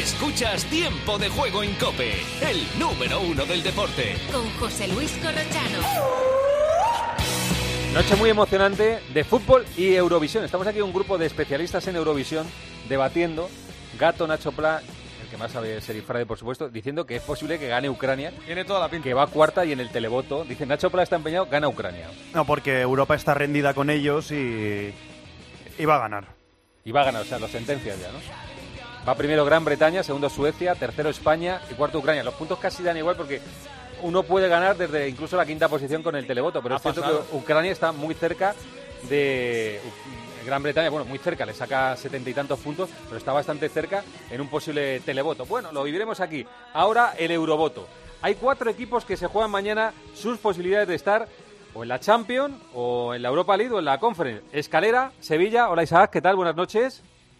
Escuchas Tiempo de Juego en COPE, el número 1 del deporte. Con José Luis Corrochano. Noche muy emocionante de fútbol y Eurovisión. Estamos aquí un grupo de especialistas en Eurovisión debatiendo. Gato, Nacho Pla, el que más sabe ser Frade, por supuesto, diciendo que es posible que gane Ucrania. Tiene toda la pinta. Que va cuarta y en el televoto. Dice, Nacho Pla está empeñado, gana Ucrania. No, porque Europa está rendida con ellos y va a ganar. Y va a ganar, o sea, lo sentencias ya, ¿no? Va primero Gran Bretaña, segundo Suecia, tercero España y cuarto Ucrania. Los puntos casi dan igual porque uno puede ganar desde incluso la quinta posición con el televoto, pero es cierto que Ucrania está muy cerca de Gran Bretaña, bueno, muy cerca, le saca 70 y tantos puntos, pero está bastante cerca en un posible televoto. Bueno, lo viviremos aquí. Ahora el Eurovoto. Hay 4 equipos que se juegan mañana sus posibilidades de estar o en la Champions, o en la Europa League, o en la Conference. Escalera, Sevilla. Hola Isaac, ¿qué tal? Buenas noches.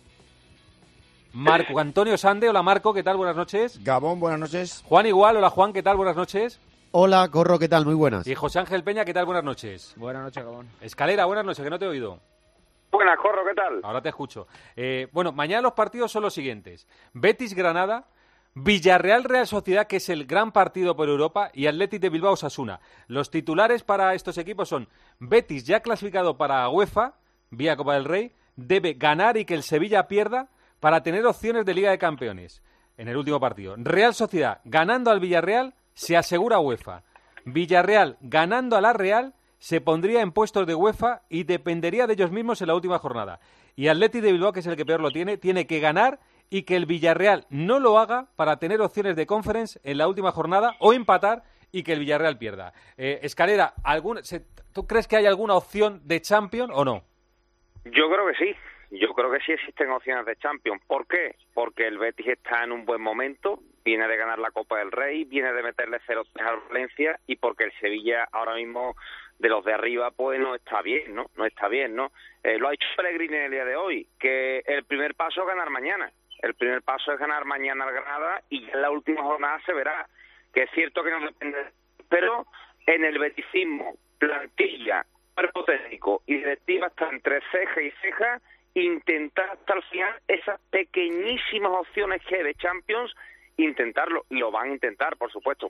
Marco Antonio Sande, hola Marco, ¿qué tal? Buenas noches. Gabón, buenas noches. Juan Igual, hola Juan, ¿qué tal? Buenas noches. Hola Corro, ¿qué tal? Muy buenas. Y José Ángel Peña, ¿qué tal? Buenas noches. Buenas noches, Gabón. Escalera, buenas noches, que no te he oído. Buenas, Corro, ¿qué tal? Ahora te escucho. Bueno, mañana los partidos son los siguientes. Betis-Granada, Villarreal-Real Sociedad, que es el gran partido por Europa, y Athletic de Bilbao-Osasuna. Los titulares para estos equipos son Betis, ya clasificado para UEFA, vía Copa del Rey, debe ganar y que el Sevilla pierda para tener opciones de Liga de Campeones en el último partido. Real Sociedad, ganando al Villarreal, se asegura UEFA. Villarreal, ganando a la Real, se pondría en puestos de UEFA y dependería de ellos mismos en la última jornada. Y Athletic de Bilbao, que es el que peor lo tiene que ganar y que el Villarreal no lo haga para tener opciones de Conference en la última jornada o empatar y que el Villarreal pierda. Escalera, ¿tú crees que hay alguna opción de Champions o no? Yo creo que sí. Yo creo que sí existen opciones de Champions. ¿Por qué? Porque el Betis está en un buen momento, viene de ganar la Copa del Rey, viene de meterle 0-3 al Valencia y porque el Sevilla ahora mismo de los de arriba pues no está bien, ¿no? No está bien, ¿no? Lo ha dicho Pellegrini en el día de hoy, que el primer paso es ganar mañana. El primer paso es ganar mañana al Granada y en la última jornada se verá. Que es cierto que no depende, pero en el beticismo, plantilla, cuerpo técnico y directiva están entre ceja y ceja, intentar hasta el final esas pequeñísimas opciones que hay de Champions, intentarlo, y lo van a intentar, por supuesto.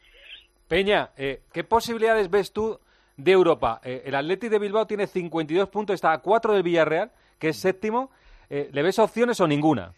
Peña, ¿qué posibilidades ves tú de Europa? El Athletic de Bilbao tiene 52 puntos, está a 4 del Villarreal, que es séptimo. ¿Le ves opciones o ninguna?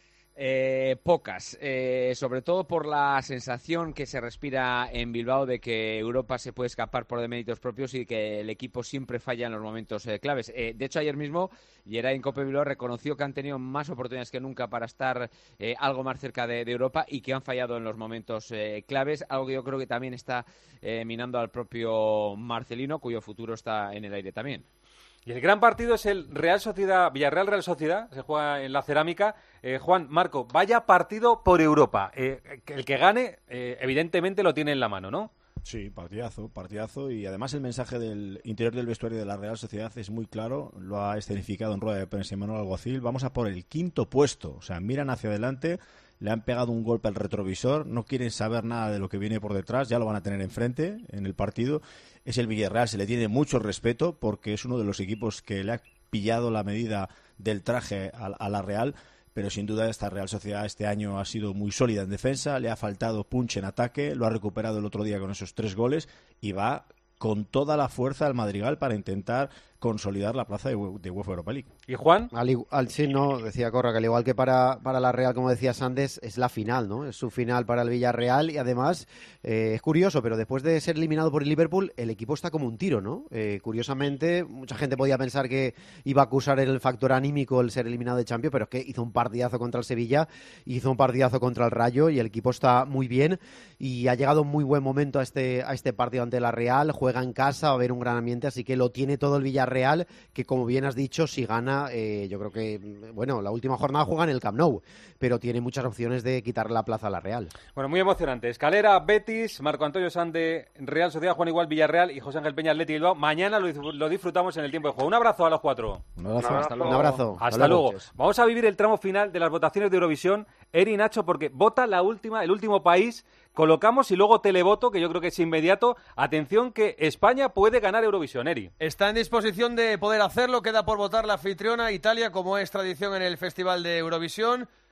Pocas, sobre todo por la sensación que se respira en Bilbao de que Europa se puede escapar por deméritos propios y que el equipo siempre falla en los momentos claves. De hecho, ayer mismo Yeray en Copa Bilbao reconoció que han tenido más oportunidades que nunca para estar algo más cerca de Europa y que han fallado en los momentos claves, algo que yo creo que también está minando al propio Marcelino, cuyo futuro está en el aire también. Y el gran partido es el Real Sociedad, Villarreal-Real Sociedad, se juega en la Cerámica. Juan, Marco, vaya partido por Europa. El que gane, evidentemente lo tiene en la mano, ¿no? Sí, partidazo. Y además el mensaje del interior del vestuario de la Real Sociedad es muy claro. Lo ha escenificado en rueda de prensa Manuel Alguacil. Vamos a por el 5º puesto. O sea, miran hacia adelante, le han pegado un golpe al retrovisor, no quieren saber nada de lo que viene por detrás, ya lo van a tener enfrente en el partido. Es el Villarreal, se le tiene mucho respeto porque es uno de los equipos que le ha pillado la medida del traje a la Real, pero sin duda esta Real Sociedad este año ha sido muy sólida en defensa, le ha faltado punch en ataque, lo ha recuperado el otro día con esos 3 goles y va con toda la fuerza al Madrigal para intentar consolidar la plaza de UEFA Europa League. ¿Y Juan? Sí, no, decía Corra, que al igual que para la Real, como decía Sandes, es la final, ¿no? Es su final para el Villarreal y además es curioso, pero después de ser eliminado por el Liverpool, el equipo está como un tiro, ¿no? Curiosamente, mucha gente podía pensar que iba a acusar el factor anímico el ser eliminado de Champions, pero es que hizo un partidazo contra el Sevilla, hizo un partidazo contra el Rayo y el equipo está muy bien y ha llegado un muy buen momento a este partido ante la Real, juega en casa, va a haber un gran ambiente, así que lo tiene todo el Villarreal, que como bien has dicho, si gana, yo creo que, bueno, la última jornada juega en el Camp Nou, pero tiene muchas opciones de quitar la plaza a la Real. Bueno, muy emocionante. Escalera, Betis, Marco Antonio Sande, Real Sociedad, Juan Igual, Villarreal y José Ángel Peña, Athletic Bilbao. Mañana lo disfrutamos en el tiempo de juego. Un abrazo a los 4. Un abrazo. Un abrazo. Hasta luego. Vamos a vivir el tramo final de las votaciones de Eurovisión, Eri y Nacho, porque vota el último país. Colocamos y luego televoto, que yo creo que es inmediato. Atención que España puede ganar Eurovisión, Eri. Está en disposición de poder hacerlo, queda por votar la anfitriona Italia, como es tradición en el Festival de Eurovisión.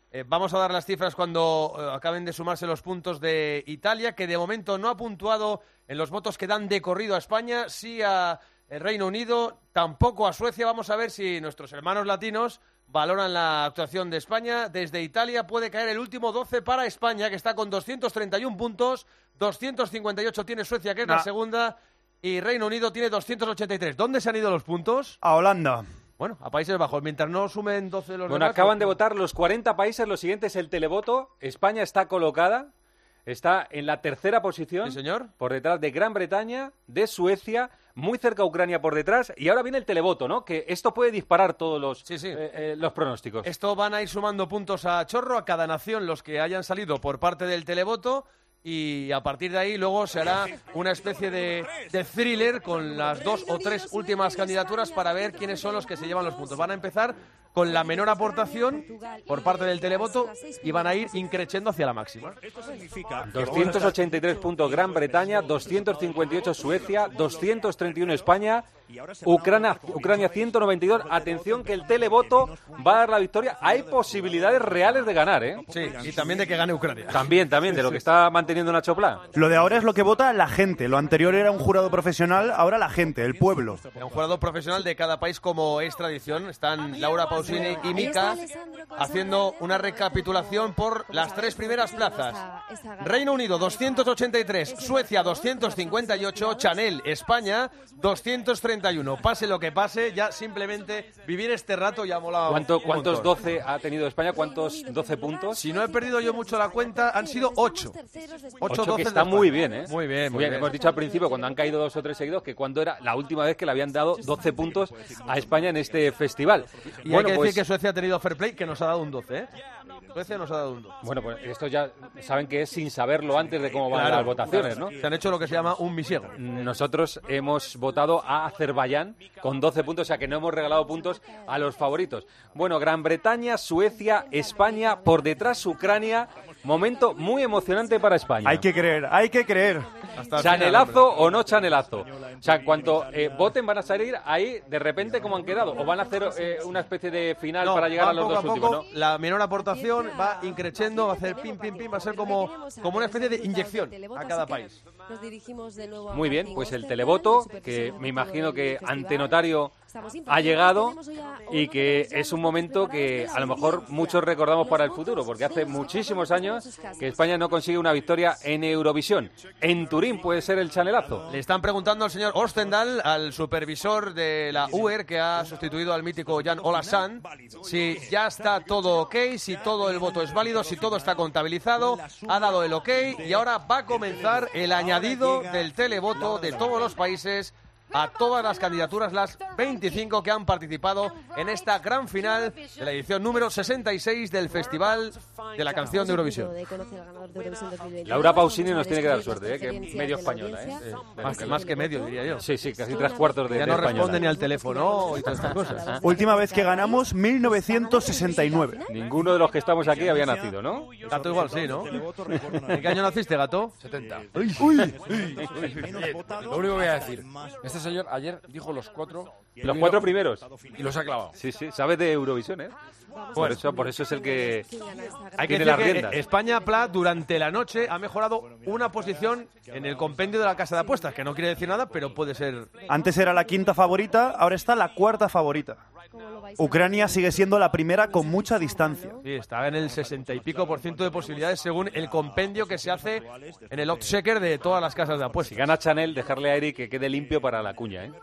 Vamos a dar las cifras cuando acaben de sumarse los puntos de Italia, que de momento no ha puntuado en los votos que dan de corrido a España, sí a el Reino Unido, tampoco a Suecia. Vamos a ver si nuestros hermanos latinos valoran la actuación de España. Desde Italia puede caer el último 12 para España, que está con 231 puntos, 258 tiene Suecia, que es la segunda, y Reino Unido tiene 283. ¿Dónde se han ido los puntos? A Holanda. Bueno, a Países Bajos, mientras no sumen 12 los Bueno, demás, acaban de votar los 40 países, lo siguiente es el televoto. España está colocada, está en la tercera posición. Sí, señor. Por detrás de Gran Bretaña, de Suecia, muy cerca Ucrania por detrás. Y ahora viene el televoto, ¿no? Que esto puede disparar todos los pronósticos. Esto van a ir sumando puntos a chorro a cada nación los que hayan salido por parte del televoto. Y a partir de ahí luego se hará una especie de thriller con las 2 o 3 últimas candidaturas para ver quiénes son los que se llevan los puntos. Van a empezar con la menor aportación por parte del televoto y van a ir increciendo hacia la máxima. 283 puntos Gran Bretaña, 258 Suecia, 231 España, Ucrania 192. Atención que el televoto va a dar la victoria. Hay posibilidades reales de ganar, ¿eh? Sí, y también de que gane Ucrania. También, de lo que está manteniendo Nacho Plá. Lo de ahora es lo que vota la gente. Lo anterior era un jurado profesional, ahora la gente, el pueblo. Era un jurado profesional de cada país, como es tradición. Están Laura Pausini y Mika haciendo una recapitulación por las 3 primeras plazas. Reino Unido 283, Suecia 258, Chanel, España 231. Pase lo que pase, ya simplemente vivir este rato ya ha molado. ¿Cuántos 12 ha tenido España? ¿Cuántos 12 puntos? Si no he perdido yo mucho la cuenta, han sido 8. 8 que está muy bien, ¿eh? Muy bien. Hemos dicho al principio, cuando han caído 2 o 3 seguidos, que cuando era la última vez que le habían dado 12 puntos a España en este festival. Y hay que decir que Suecia ha tenido fair play, que nos ha dado un 12, ¿eh? Suecia nos ha dado un 12. Bueno, pues esto ya saben que es sin saberlo antes de cómo van las votaciones, ¿no? Se han hecho lo que se llama un misiego. Nosotros hemos votado a Azerbaiyán con 12 puntos, o sea que no hemos regalado puntos a los favoritos. Bueno, Gran Bretaña, Suecia, España, por detrás Ucrania. Momento muy emocionante para España. Hay que creer. ¿Chanelazo o no chanelazo? O sea, en cuanto voten van a salir ahí de repente como han quedado. ¿O van a hacer una especie de final para llegar a los dos últimos? ¿No? La menor aportación va increciendo, va a hacer pim, pim, pim, va a ser como una especie de inyección a cada país. Muy bien, pues el televoto, que me imagino que ante notario ha llegado y que es un momento que a lo mejor muchos recordamos para el futuro, porque hace muchísimos años que España no consigue una victoria en Eurovisión. En Turín puede ser el chanelazo. Le están preguntando al señor Ostendal, al supervisor de la UER, que ha sustituido al mítico Jan Olasan, si ya está todo ok, si todo el voto es válido, si todo está contabilizado, ha dado el ok y ahora va a comenzar el añadido del televoto de todos los países a todas las candidaturas, las 25 que han participado en esta gran final de la edición número 66 del Festival de la Canción de Eurovisión. Laura Pausini nos tiene que dar suerte, que medio española. Más que medio, diría yo. Sí, casi 3/4 de ya no española. Responde ni al teléfono y todas estas cosas. Última vez que ganamos, 1969. Ninguno de los que estamos aquí había nacido, ¿no? Gato igual sí, ¿no? ¿En qué año naciste, Gato? 70. Uy. Lo único que voy a decir, este señor ayer dijo los 4 primeros y los ha clavado. Sí, sabe de Eurovisión, ¿eh? Por eso es el que hay que tiene decir las riendas. que España Pla durante la noche ha mejorado una posición en el compendio de la casa de apuestas, que no quiere decir nada, pero puede ser. Antes era la 5ª favorita, ahora está la 4ª favorita. Ucrania sigue siendo la primera con mucha distancia. Sí, está en el 60 y pico % de posibilidades según el compendio que se hace en el oddschecker de todas las casas de apuestas. Si gana Chanel, dejarle a Eric que quede limpio para la cuña, ¿eh?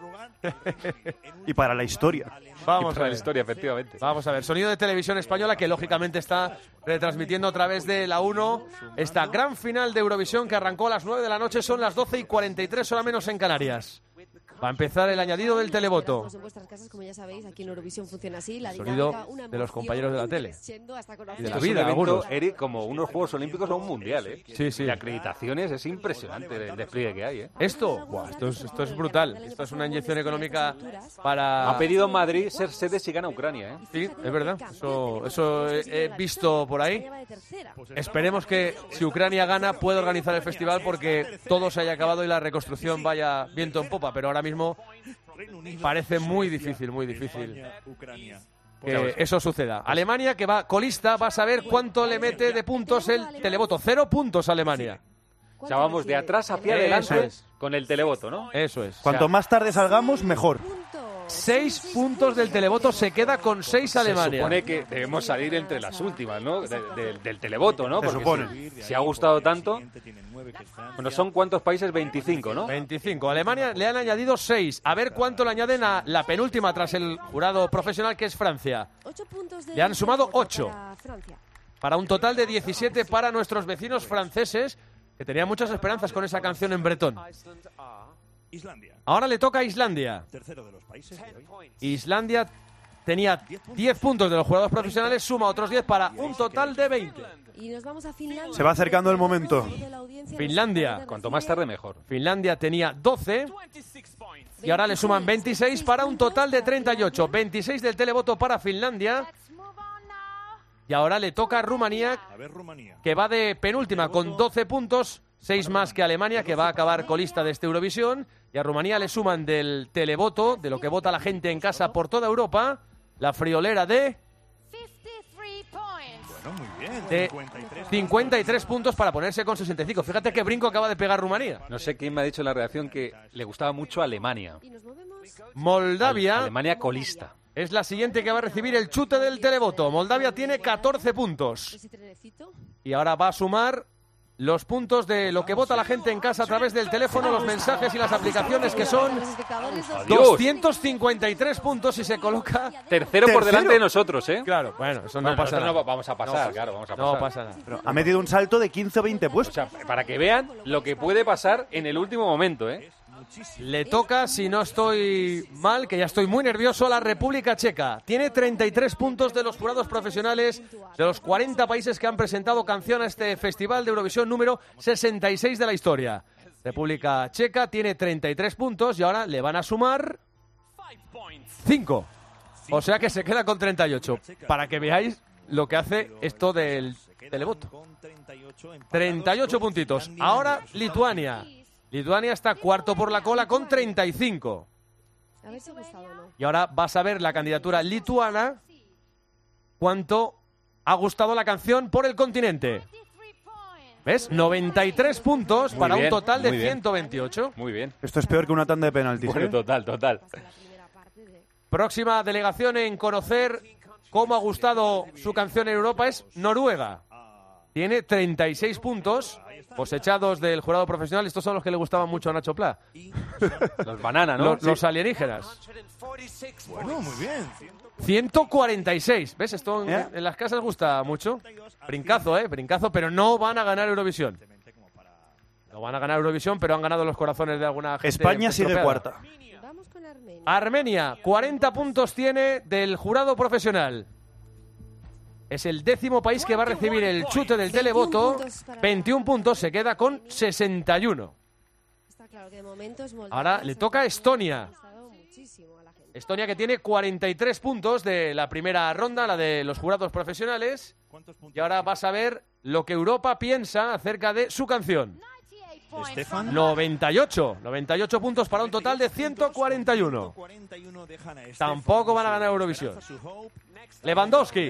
Y para la historia. Vamos a ver la historia, efectivamente. Vamos a ver, sonido de televisión española que lógicamente está retransmitiendo a través de la 1 esta gran final de Eurovisión que arrancó a las 9 de la noche, son las 12:43, hora menos en Canarias. Va a empezar el añadido del televoto. En vuestras casas, como ya sabéis, aquí en Eurovisión funciona así. La sonido de los compañeros de la tele. Y de la vida, algunos. Eric, como unos Juegos Olímpicos o un Mundial, ¿eh? Sí. De acreditaciones, es impresionante el despliegue que hay, ¿eh? Esto es brutal. Esto es una inyección económica para. Ha pedido Madrid ser sede si gana Ucrania, ¿eh? Sí, es verdad. Eso he visto por ahí. Esperemos que si Ucrania gana pueda organizar el festival porque todo se haya acabado y la reconstrucción vaya viento en popa, pero ahora mismo parece muy difícil. que eso suceda. Alemania, que va colista, va a saber cuánto le mete de puntos el televoto. 0 puntos Alemania. O sea, vamos de atrás hacia adelante con el televoto, ¿no? Eso es. Cuanto más tarde salgamos, mejor. 6 puntos del televoto, se queda con 6 Alemania. Se supone que debemos salir entre las últimas, ¿no? Del televoto, ¿no? Se Porque supone. si ha gustado tanto... Bueno, ¿son cuántos países? 25, ¿no? 25. Alemania le han añadido 6. A ver cuánto le añaden a la penúltima tras el jurado profesional, que es Francia. Le han sumado 8. Para un total de 17 para nuestros vecinos franceses, que tenían muchas esperanzas con esa canción en bretón. Ahora le toca a Islandia. Tercero de los países de hoy. Islandia tenía 10 puntos de los jugadores profesionales, suma otros 10 para un total de 20. Y nos vamos a Finlandia. Se va acercando el momento. Finlandia. Cuanto más tarde, mejor. Finlandia tenía 12 y ahora le suman 26 para un total de 38. 26 del televoto para Finlandia. Y ahora le toca a Rumanía, que va de penúltima con 12 puntos, 6 más que Alemania, que va a acabar colista de este Eurovisión. Y a Rumanía le suman del televoto, de lo que vota la gente en casa por toda Europa, la friolera de 53 puntos para ponerse con 65. Fíjate qué brinco acaba de pegar Rumanía. No sé quién me ha dicho en la redacción que le gustaba mucho Alemania. Moldavia Alemania colista. es la siguiente que va a recibir el chute del televoto. Moldavia tiene 14 puntos. Y ahora va a sumar los puntos de lo que vota la gente en casa a través del teléfono, los mensajes y las aplicaciones, que son 253 puntos, y se coloca tercero por delante de nosotros, ¿eh? Claro, bueno, eso no pasa nada. No vamos a pasar, claro, vamos a pasar. No pasa nada. Ha metido un salto de 15 o 20 puestos. O sea, para que vean lo que puede pasar en el último momento, ¿eh? Le toca, si no estoy mal, que ya estoy muy nervioso, a la República Checa. Tiene 33 puntos de los jurados profesionales de los 40 países que han presentado canción a este Festival de Eurovisión número 66 de la historia. República Checa tiene 33 puntos y ahora le van a sumar 5. O sea que se queda con 38. Para que veáis lo que hace esto del televoto. 38 puntitos. Ahora Lituania. Lituania está cuarto por la cola con 35. A ver si ha gustado o no. Y ahora vas a ver la candidatura lituana, cuánto ha gustado la canción por el continente. ¿Ves? 93 puntos Muy para bien, un total de muy bien. 128. Muy bien. Esto es peor que una tanda de penaltis. Bueno, total. Próxima delegación en conocer cómo ha gustado su canción en Europa es Noruega. Tiene 36 puntos cosechados del jurado profesional. Estos son los que le gustaban mucho a Nacho Pla. Los bananas, ¿no? Los alienígenas. Bueno, muy bien. 146. ¿Ves? Esto en las casas gusta mucho. Brincazo, pero no van a ganar Eurovisión. No van a ganar Eurovisión, pero han ganado los corazones de alguna gente. España sigue estropeada. cuarta. Vamos con Armenia. Armenia, 40 puntos tiene del jurado profesional. Es el 10º país que va a recibir el chute del televoto. 21 puntos, se queda con 61. Está claro que de momento es Moldavia. Ahora le toca a Estonia. Ha gustado muchísimo a la gente. Estonia, que tiene 43 puntos de la primera ronda, la de los jurados profesionales. Y ahora vas a ver lo que Europa piensa acerca de su canción. Estefan. 98 puntos para un total de 141. Tampoco van a ganar Eurovisión. Lewandowski,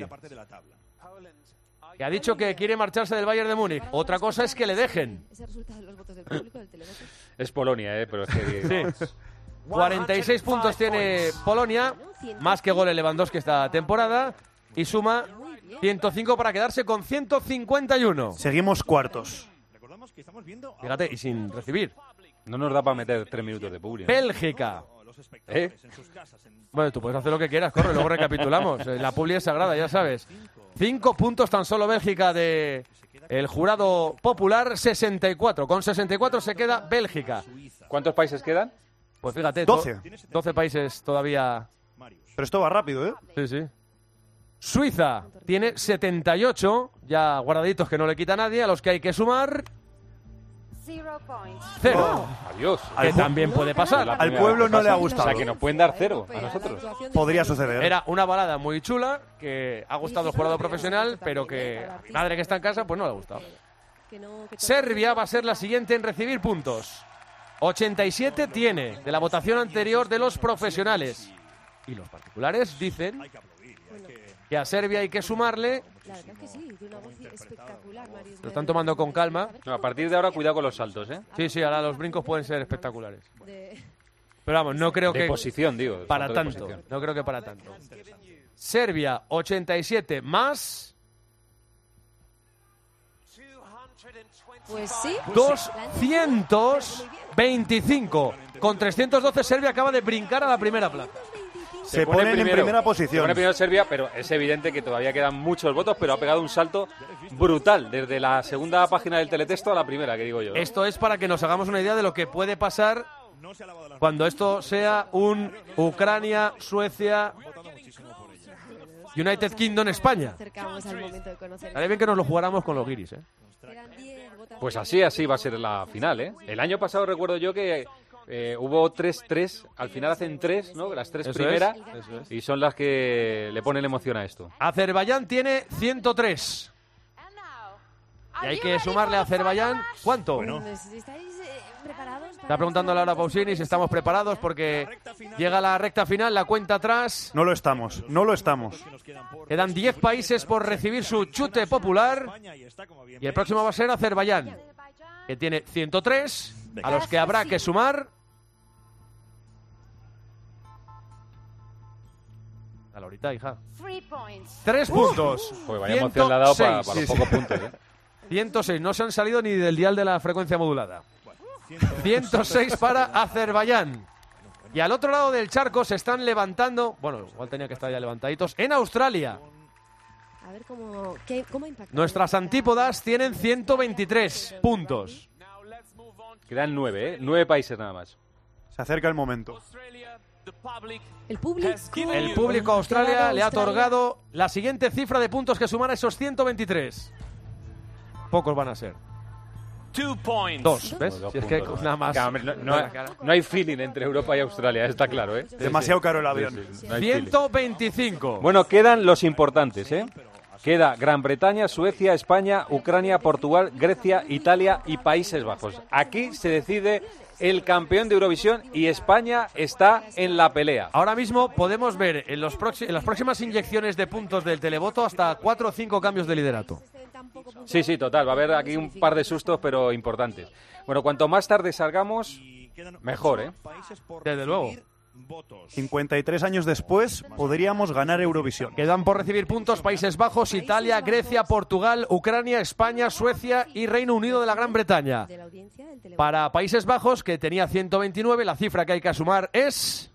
que ha dicho que quiere marcharse del Bayern de Múnich. Otra cosa es que le dejen. Ese resultado de los votos del público del televoto. Es Polonia, pero es que... Sí. 46 puntos tiene Polonia, más que goles Lewandowski esta temporada, y suma 105 para quedarse con 151. Seguimos cuartos. Fíjate, y sin recibir. No nos da para meter 3 minutos de publi, ¿no? Bélgica. Bueno, tú puedes hacer lo que quieras, corre, luego recapitulamos. La publi es sagrada, ya sabes. 5 puntos tan solo Bélgica de el jurado popular, 64. Con 64 se queda Bélgica. ¿Cuántos países quedan? Pues fíjate, 12. 12 países todavía. Pero esto va rápido, ¿eh? Sí, sí. Suiza tiene 78, ya guardaditos que no le quita a nadie, a los que hay que sumar 0. Adiós. Que también puede pasar. Al pueblo no le ha gustado. O sea, que nos pueden dar 0 a nosotros. Podría suceder. Era una balada muy chula que ha gustado al jurado profesional, pero que a mi madre, que está en casa, pues no le ha gustado. Serbia va a ser la siguiente en recibir puntos. 87 tiene de la votación anterior de los profesionales. Y los particulares dicen que a Serbia hay que sumarle. La verdad es que sí, de una voz espectacular, Marius. Lo están tomando con calma. No, a partir de ahora, cuidado con los saltos, ¿eh? Sí, ahora los brincos pueden ser espectaculares. Pero vamos, no creo De que... posición, digo. Para salto de tanto. posición. No creo que para tanto. Serbia, 87 más... Pues sí. 225. Con 312 Serbia acaba de brincar a la primera plaza. Se ponen en primera posición. Se pone primero Serbia, pero es evidente que todavía quedan muchos votos, pero ha pegado un salto brutal desde la segunda página del teletexto a la primera, que digo yo. Esto es para que nos hagamos una idea de lo que puede pasar cuando esto sea un Ucrania, Suecia, United Kingdom, España. Estaría bien que nos lo jugáramos con los guiris, ¿eh? Pues así va a ser la final, ¿eh? El año pasado recuerdo yo que hubo 3-3, al final hacen 3, ¿no? Las 3 Eso primeras, es. y son las que le ponen emoción a esto. Azerbaiyán tiene 103. Y hay que sumarle a Azerbaiyán, ¿cuánto? ¿Estáis preparados? Está preguntando Laura Pausini si estamos preparados porque llega la recta final, la cuenta atrás. No lo estamos. Quedan 10 países por recibir su chute popular. Y el próximo va a ser Azerbaiyán, que tiene 103, a los que habrá que sumar. A la horita, hija. 3 puntos. Pues vaya emoción le ha dado para los pocos puntos, ¿eh? 106, no se han salido ni del dial de la frecuencia modulada. 106 para Azerbaiyán. Y al otro lado del charco se están levantando, bueno, igual tenía que estar ya levantaditos, en Australia. A ver cómo impacta. Nuestras antípodas tienen 123 puntos. Quedan 9, ¿eh? 9 países nada más. Se acerca el momento. El público a Australia le ha otorgado la siguiente cifra de puntos que sumar a esos 123. Pocos van a ser. 2, ¿ves? Si es que nada más. No hay feeling entre Europa y Australia, está claro, ¿eh? Demasiado caro el avión. No hay feeling. 125. Bueno, quedan los importantes, ¿eh? Queda Gran Bretaña, Suecia, España, Ucrania, Portugal, Grecia, Italia y Países Bajos. Aquí se decide el campeón de Eurovisión y España está en la pelea. Ahora mismo podemos ver en las próximas inyecciones de puntos del televoto hasta 4 o 5 cambios de liderato. Sí, total. Va a haber aquí un par de sustos, pero importantes. Bueno, cuanto más tarde salgamos, mejor, ¿eh? Desde luego. 53 años después, podríamos ganar Eurovisión. Quedan por recibir puntos Países Bajos, Italia, Grecia, Portugal, Ucrania, España, Suecia y Reino Unido de la Gran Bretaña. Para Países Bajos, que tenía 129, la cifra que hay que sumar es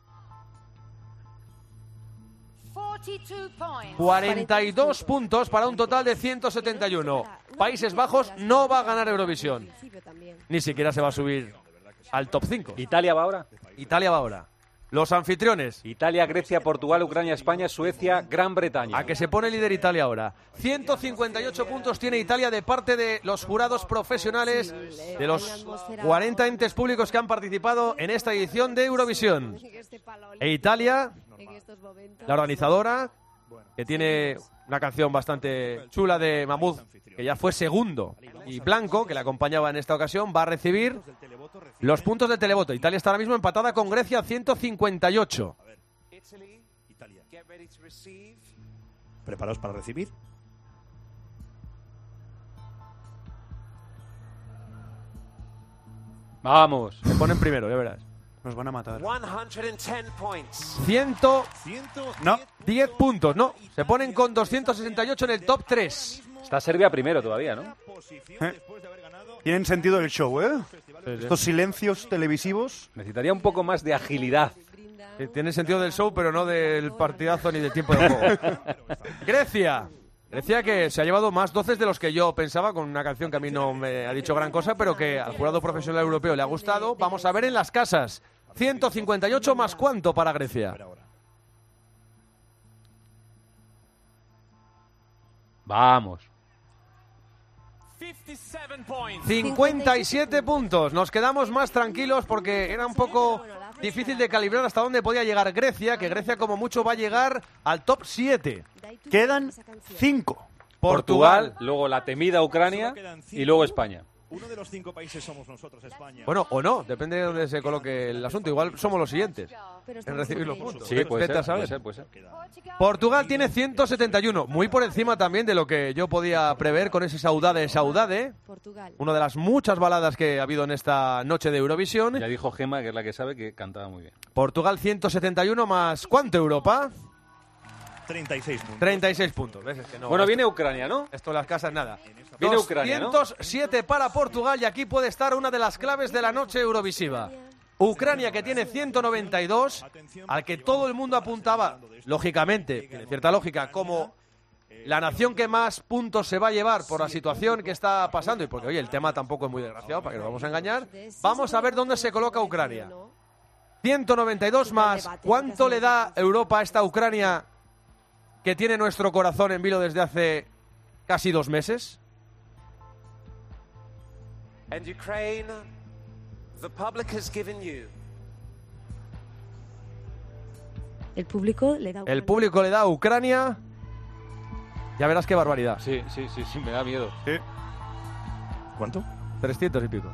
42 puntos para un total de 171. Países Bajos no va a ganar Eurovisión. Ni siquiera se va a subir al top 5. ¿Italia va ahora? Italia va ahora. Los anfitriones. Italia, Grecia, Portugal, Ucrania, España, Suecia, Gran Bretaña. A que se pone líder Italia ahora. 158 puntos tiene Italia de parte de los jurados profesionales de los 40 entes públicos que han participado en esta edición de Eurovisión. E Italia, la organizadora, que tiene una canción bastante chula de Mahmoud, que ya fue segundo, y Blanco, que le acompañaba en esta ocasión, va a recibir los puntos del televoto. Italia está ahora mismo empatada con Grecia, 158. ¿Preparados para recibir? Vamos. Se ponen primero, ya verás. Nos van a matar. 10 puntos, no. Se ponen con 268 en el top 3. Está Serbia primero todavía, ¿no? Tienen sentido el show, ¿eh? Estos silencios televisivos. Necesitaría un poco más de agilidad. Tiene sentido del show, pero no del partidazo ni del tiempo de juego. Grecia. Grecia, que se ha llevado más 12 de los que yo pensaba, con una canción que a mí no me ha dicho gran cosa, pero que al jurado profesional europeo le ha gustado. Vamos a ver en las casas. 158 más cuánto para Grecia. Vamos. 57 puntos. Nos quedamos más tranquilos porque era un poco difícil de calibrar hasta dónde podía llegar Grecia, que Grecia como mucho va a llegar al top 7. Quedan 5. Portugal, luego la temida Ucrania y luego España. Uno de los 5 países somos nosotros, España. Bueno, o no, depende de dónde se coloque el asunto. Igual somos los siguientes en recibir los puntos. Sí, puede Vete a ser, saber. puede ser. Portugal tiene 171, muy por encima también de lo que yo podía prever con ese Saudade. Portugal. Una de las muchas baladas que ha habido en esta noche de Eurovisión. Ya dijo Gemma, que es la que sabe, que cantaba muy bien. Portugal 171 más ¿cuánto Europa? 36 puntos. 36 puntos. ¿Ves? Es que no, Bueno, esto- viene Ucrania, ¿no? Esto en las casas nada. Viene Ucrania, ¿no? 207 para Portugal y aquí puede estar una de las claves de la noche eurovisiva. Ucrania, que tiene 192, al que todo el mundo apuntaba, lógicamente, tiene cierta lógica, como la nación que más puntos se va a llevar por la situación que está pasando y porque, oye, el tema tampoco es muy desgraciado, para que nos vamos a engañar. Vamos a ver dónde se coloca Ucrania. 192 más. ¿Cuánto le da Europa a esta Ucrania que tiene nuestro corazón en vilo desde hace casi 2 meses? And Ukraine, the public has given you. El público le da. El público le da a Ucrania. Ya verás qué barbaridad. Sí, me da miedo. Sí. ¿Cuánto? 300 y pico.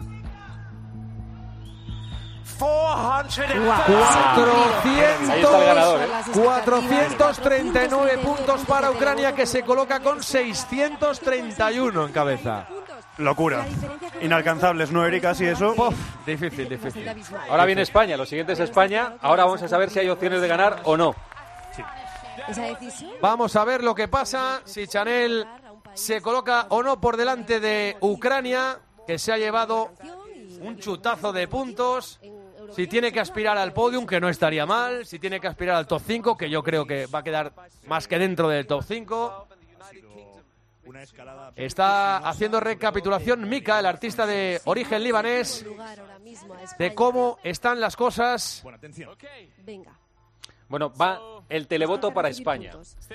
439 puntos para Ucrania, que se coloca con 631 en cabeza. Locura. Inalcanzables, ¿no, Erika? Así eso. Difícil. Ahora viene España, lo siguiente es España. Ahora vamos a saber si hay opciones de ganar o no. Esa decisión. Vamos a ver lo que pasa, si Chanel se coloca o no por delante de Ucrania, que se ha llevado un chutazo de puntos. Si tiene que aspirar al podium, que no estaría mal. Si tiene que aspirar al top 5, que yo creo que va a quedar más que dentro del top 5. Está haciendo recapitulación Mika, el artista de origen libanés, de cómo están las cosas. Venga. Bueno, va el televoto para España.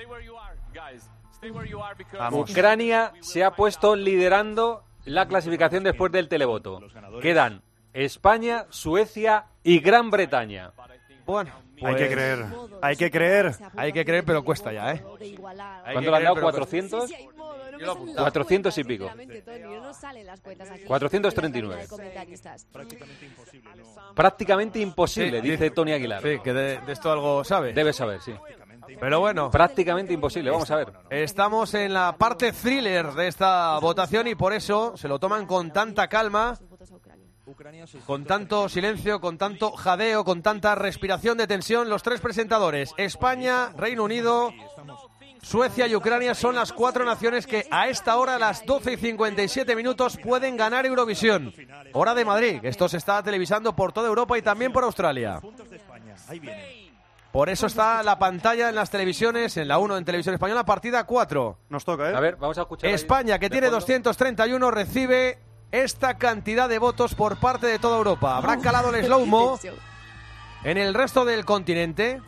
Vamos. Ucrania se ha puesto liderando la clasificación después del televoto. Quedan España, Suecia y Gran Bretaña. Bueno, Hay que creer. Hay que creer. Hay que creer, pero cuesta ya, ¿eh? ¿Cuánto le han dado? ¿400? 400 y pico. 439. Prácticamente imposible, Sí, dice Tony Aguilar. Sí, que de esto algo sabe. Debe saber, sí. Pero bueno, Prácticamente imposible, vamos a ver. estamos en la parte thriller de esta votación y por eso se lo toman con tanta calma, con tanto silencio, con tanto jadeo, con tanta respiración de tensión. Los 3 presentadores, España, Reino Unido, Suecia y Ucrania, son las 4 naciones que a esta hora, a las 12:57 pueden ganar Eurovisión. Hora de Madrid, que esto se está televisando por toda Europa y también por Australia. Por eso está la pantalla en las televisiones, en la 1 en Televisión Española, partida 4. Nos toca, ¿eh? A ver, vamos a escuchar. ahí España, que de tiene fondo. 231, recibe esta cantidad de votos por parte de toda Europa. Habrá calado el slow-mo en el resto del continente.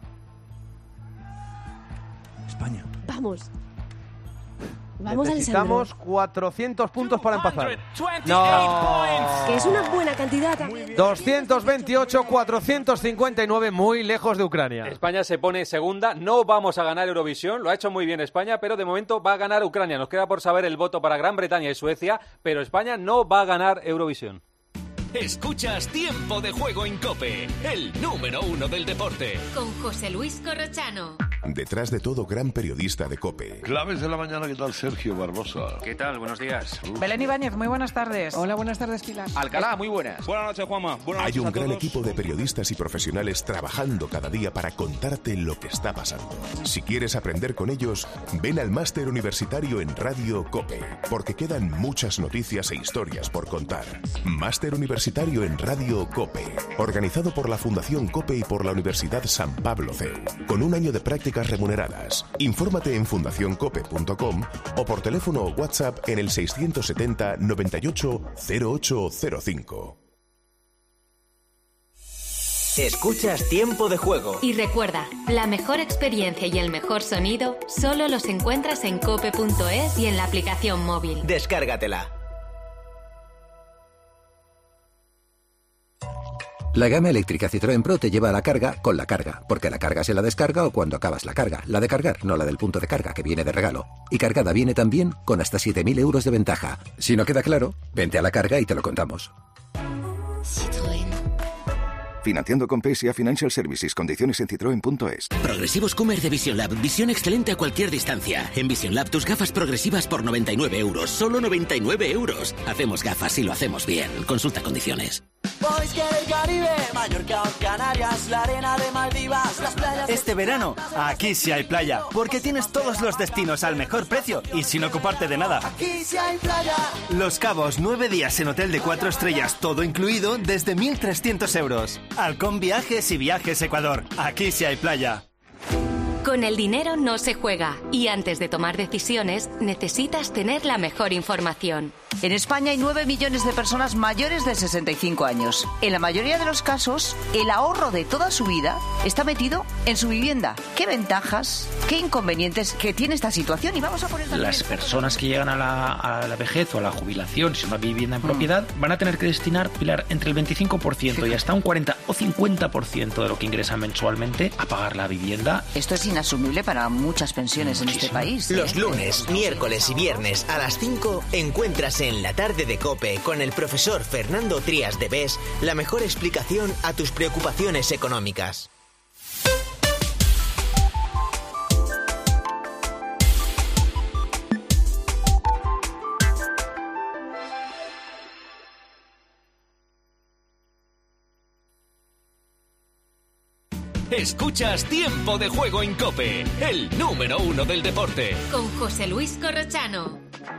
España. Vamos. Vamos, Necesitamos Alessandro. 400 puntos para empezar. No. Que es una buena cantidad también. 228, 459, muy lejos de Ucrania. España se pone segunda, no vamos a ganar Eurovisión, lo ha hecho muy bien España, pero de momento va a ganar Ucrania. Nos queda por saber el voto para Gran Bretaña y Suecia, pero España no va a ganar Eurovisión. Escuchas Tiempo de Juego en COPE, el número 1 del deporte. Con José Luis Corrochano. Detrás de todo gran periodista de COPE. Claves de la mañana, ¿qué tal, Sergio Barbosa? ¿Qué tal? Buenos días. Belén Ibáñez, muy buenas tardes. Hola, buenas tardes, Pilar. Alcalá, muy buenas. Buenas noches, Juanma. Buenas Hay noches un a gran todos. equipo de periodistas y profesionales trabajando cada día para contarte lo que está pasando. Si quieres aprender con ellos, ven al Máster Universitario en Radio COPE, porque quedan muchas noticias e historias por contar. Máster Universitario en Radio COPE, organizado por la Fundación COPE y por la Universidad San Pablo CEU, con un año de prácticas remuneradas. Infórmate en fundacioncope.com o por teléfono o WhatsApp en el 670 98 0805. Escuchas Tiempo de Juego. Y recuerda, la mejor experiencia y el mejor sonido solo los encuentras en cope.es y en la aplicación móvil. Descárgatela. La gama eléctrica Citroën Pro te lleva a la carga con la carga, porque la carga se la descarga o cuando acabas la carga. La de cargar, no la del punto de carga, que viene de regalo. Y cargada viene también con hasta 7.000 euros de ventaja. Si no queda claro, vente a la carga y te lo contamos. Financiando con PSA Financial Services. Condiciones en citroen.es. Progresivos Comer de Vision Lab. Visión excelente a cualquier distancia. En Vision Lab tus gafas progresivas por 99 euros. Solo 99 euros. Hacemos gafas y lo hacemos bien. Consulta condiciones. Mallorca, Canarias, la arena de Maldivas, las playas... Este verano, aquí sí hay playa, porque tienes todos los destinos al mejor precio y sin ocuparte de nada. Aquí sí hay playa. Los Cabos, 9 días en hotel de 4 estrellas, todo incluido, desde 1.300 euros. Halcón Viajes y Viajes Ecuador. Aquí sí hay playa. Con el dinero no se juega y antes de tomar decisiones necesitas tener la mejor información. En España hay 9 millones de personas mayores de 65 años. En la mayoría de los casos, el ahorro de toda su vida está metido en su vivienda. ¿Qué ventajas, qué inconvenientes que tiene esta situación? Y vamos a poner también... Las personas que llegan a la vejez o a la jubilación, si es una vivienda en propiedad, van a tener que destinar, Pilar, entre el 25% y hasta un 40 o 50% de lo que ingresan mensualmente a pagar la vivienda. Esto es inasumible para muchas pensiones en este país. Los lunes, miércoles y viernes a las 5 encuentras en La Tarde de COPE con el profesor Fernando Trías de Bes la mejor explicación a tus preocupaciones económicas. Escuchas Tiempo de Juego en COPE, el número 1 del deporte. Con José Luis Corrochano.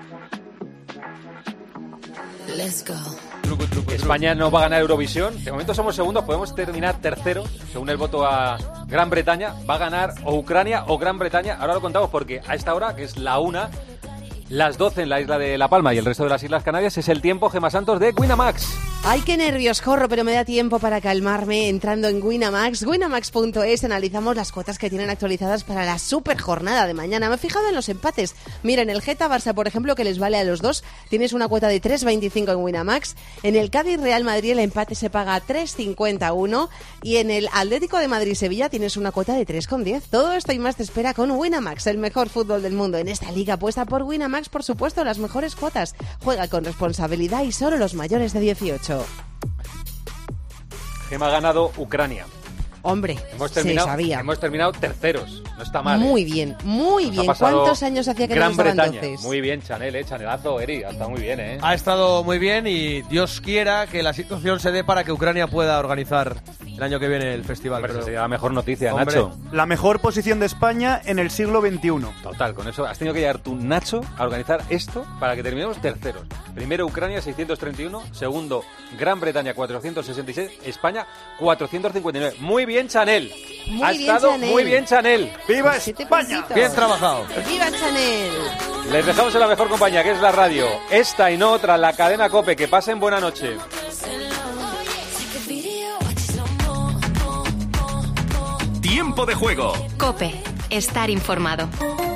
Let's go. España no va a ganar Eurovisión. De momento somos segundos, podemos terminar terceros, según el voto a Gran Bretaña. Va a ganar o Ucrania o Gran Bretaña. Ahora lo contamos porque a esta hora, que es la 1, las 12 en la isla de La Palma y el resto de las Islas Canarias, es el tiempo, Gemma Santos, de Winamax. Ay, qué nervios, corro, pero me da tiempo para calmarme entrando en Winamax. Winamax.es, analizamos las cuotas que tienen actualizadas para la super jornada de mañana. Me he fijado en los empates. Mira, en el Geta-Barça, por ejemplo, que les vale a los dos, tienes una cuota de 3,25 en Winamax. En el Cádiz-Real Madrid el empate se paga 3,51 y en el Atlético de Madrid-Sevilla tienes una cuota de 3,10. Todo esto y más te espera con Winamax, el mejor fútbol del mundo. En esta liga apuesta por Winamax, por supuesto, las mejores cuotas. Juega con responsabilidad y solo los mayores de 18. Gema ha ganado Ucrania. Hombre, se sabía. Hemos terminado terceros. No está mal. Muy bien, muy bien. ¿Cuántos años hacía que no Gran estaban Bretaña. entonces? Muy bien, Chanel, Chanelazo, Eri. Ha estado muy bien, Ha estado muy bien y Dios quiera que la situación se dé para que Ucrania pueda organizar el año que viene el festival. Pero sería la mejor noticia, hombre, Nacho. La mejor posición de España en el siglo XXI. Total, con eso has tenido que llegar tú, Nacho, a organizar esto para que terminemos terceros. Primero Ucrania, 631. Segundo, Gran Bretaña, 466. España, 459. Muy bien, Chanel. Muy bien, Chanel. Muy bien, Chanel. ¡Viva España! Bien trabajado. ¡Viva Chanel! Les dejamos en la mejor compañía, que es la radio. Esta y no otra, la cadena COPE. Que pasen buena noche. Tiempo de Juego. COPE. Estar informado.